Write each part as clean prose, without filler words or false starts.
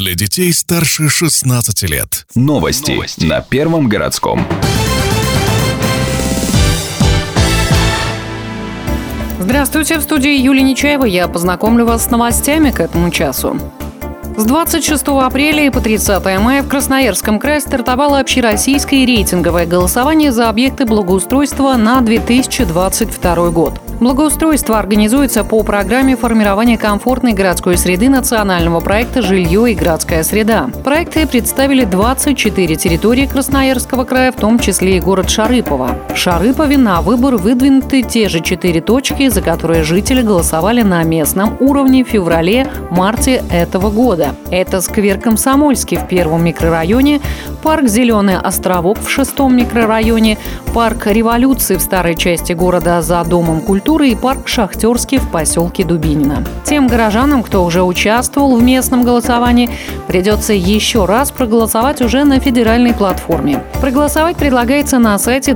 для детей старше 16 лет. Новости на Первом городском. Здравствуйте, в студии Юлия Нечаева. Я познакомлю вас с новостями к этому часу. С 26 апреля и по 30 мая в Красноярском крае стартовало общероссийское рейтинговое голосование за объекты благоустройства на 2022 год. Благоустройство организуется по программе формирования комфортной городской среды национального проекта «Жилье и городская среда». Проекты представили 24 территории Красноярского края, в том числе и город Шарыпово. В Шарыпове на выбор выдвинуты те же 4 точки, за которые жители голосовали на местном уровне в феврале-марте этого года. Это сквер Комсомольский в первом микрорайоне, парк Зеленый островок в шестом микрорайоне, парк Революции в старой части города за Домом культуры и парк Шахтерский в поселке Дубинино. Тем горожанам, кто уже участвовал в местном голосовании, придется еще раз проголосовать уже на федеральной платформе. Проголосовать предлагается на сайте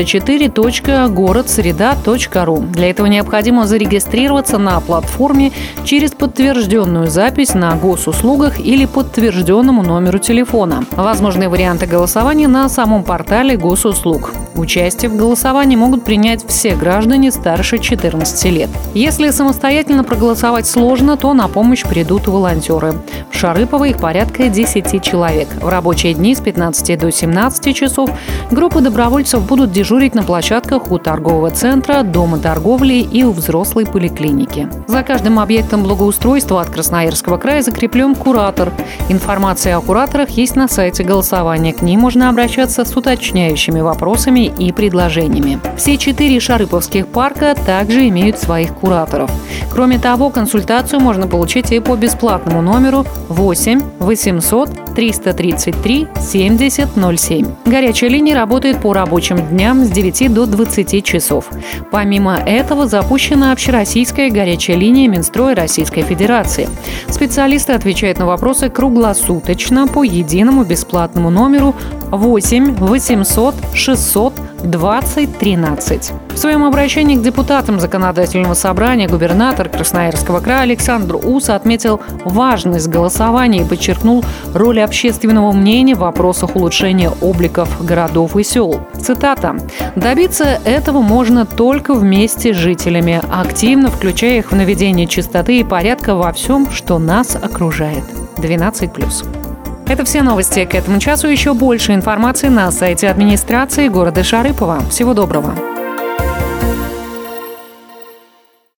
24.городсреда.ру. Для этого необходимо зарегистрироваться на платформе через подтвержденную запись на госуслугах или подтвержденному номеру телефона. Возможные варианты голосования на самом портале госуслуг. Участие в голосовании могут принять все граждане старше 14 лет. Если самостоятельно проголосовать сложно, то на помощь придут волонтеры. В Шарыпово их порядка 10 человек. В рабочие дни с 15 до 17 часов группы добровольцев будут дежурить на площадках у торгового центра, дома торговли и у взрослой поликлиники. За каждым объектом благоустройства от Красноярского края закреплен куратор. Информация о кураторах есть на сайте голосования. К ним можно обращаться с уточняющими вопросами и предложениями. Все 4 шарыповских парка также имеют своих кураторов. Кроме того, консультацию можно получить и по бесплатному номеру 8 800 333 70 07. Горячая линия работает по рабочим дням с 9 до 20 часов. Помимо этого запущена общероссийская горячая линия Минстроя Российской Федерации. Специалисты отвечают на вопросы круглосуточно по единому бесплатному номеру 8 800 600 20 13. В своем обращении к депутатам Законодательного собрания губернатор Красноярского края Александр Ус отметил важность голосования и подчеркнул роль общественного мнения в вопросах улучшения обликов городов и сел. Цитата. «Добиться этого можно только вместе с жителями, активно включая их в наведение чистоты и порядка во всем, что нас окружает». 12+. Это все новости к этому часу. Еще больше информации на сайте администрации города Шарыпово. Всего доброго.